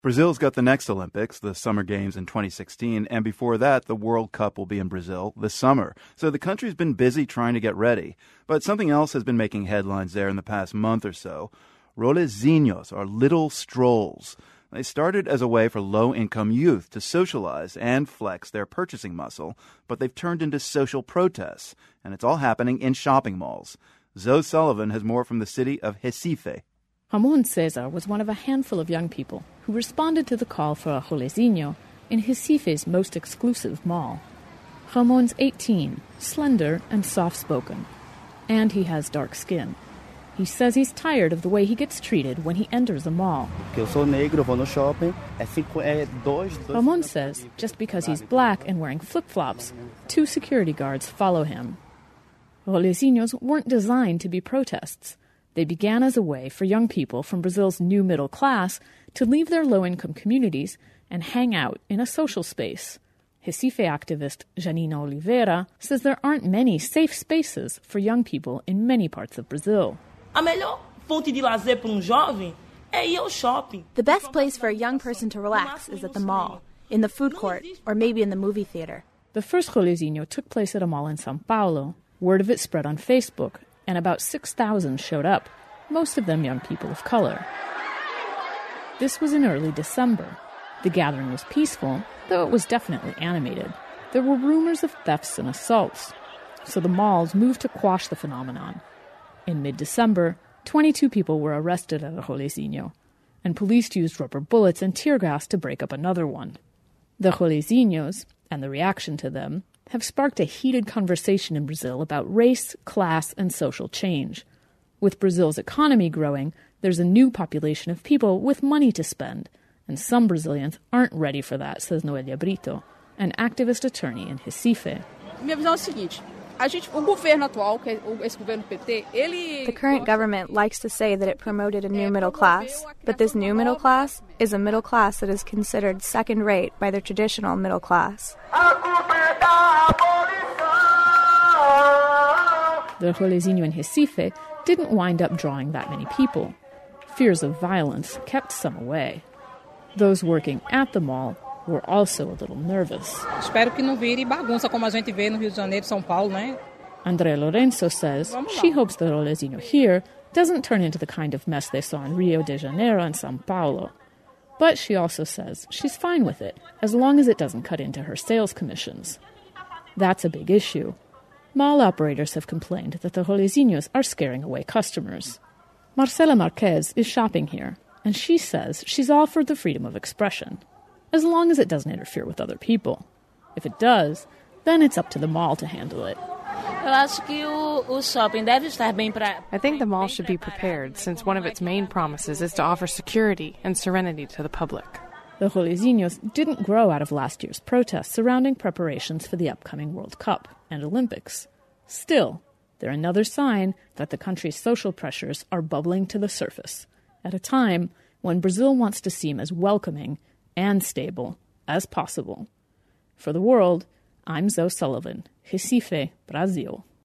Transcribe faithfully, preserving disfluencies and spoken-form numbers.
Brazil's got the next Olympics, the Summer Games in twenty sixteen, and before that, the World Cup will be in Brazil this summer. So the country's been busy trying to get ready. But something else has been making headlines there in the past month or so. Rolezinhos, or little strolls. They started as a way for low-income youth to socialize and flex their purchasing muscle, but they've turned into social protests, and it's all happening in shopping malls. Zoe Sullivan has more from the city of Recife. Ramon Cesar was one of a handful of young people who responded to the call for a rolezinho in Recife's most exclusive mall. Ramon's eighteen, slender and soft-spoken, and he has dark skin. He says he's tired of the way he gets treated when he enters a mall. Ramon says just because he's black and wearing flip-flops, two security guards follow him. Rolezinhos weren't designed to be protests. They began as a way for young people from Brazil's new middle class to leave their low-income communities and hang out in a social space. Recife activist Janina Oliveira says there aren't many safe spaces for young people in many parts of Brazil. The best place for a young person to relax is at the mall, in the food court, or maybe in the movie theater. The first rolezinho took place at a mall in São Paulo. Word of it spread on Facebook, and about six thousand showed up, most of them young people of color. This was in early December. The gathering was peaceful, though it was definitely animated. There were rumors of thefts and assaults, so the malls moved to quash the phenomenon. In mid-December, twenty-two people were arrested at a rolezinho, and police used rubber bullets and tear gas to break up another one. The rolezinhos, and the reaction to them, have sparked a heated conversation in Brazil about race, class, and social change. With Brazil's economy growing, there's a new population of people with money to spend, and some Brazilians aren't ready for that, says Noelia Brito, an activist attorney in Recife. Minha visão é o seguinte, a gente, o governo atual, que é esse governo P T, ele... The current government likes to say that it promoted a new middle class, but this new middle class is a middle class that is considered second-rate by the traditional middle class. The rolezinho in Recife didn't wind up drawing that many people. Fears of violence kept some away. Those working at the mall were also a little nervous. Espero que não vire bagunça como a gente vê no Rio de Janeiro, São Paulo, né? André Lorenzo says she hopes the rolezinho here doesn't turn into the kind of mess they saw in Rio de Janeiro and São Paulo. But she also says she's fine with it, as long as it doesn't cut into her sales commissions. That's a big issue. Mall operators have complained that the rolezinhos are scaring away customers. Marcela Marquez is shopping here, and she says she's all for the freedom of expression, as long as it doesn't interfere with other people. If it does, then it's up to the mall to handle it. I think the mall should be prepared, since one of its main promises is to offer security and serenity to the public. The rolezinhos didn't grow out of last year's protests surrounding preparations for the upcoming World Cup and Olympics. Still, they're another sign that the country's social pressures are bubbling to the surface, at a time when Brazil wants to seem as welcoming and stable as possible. For the world, I'm Zoe Sullivan, Recife, Brazil.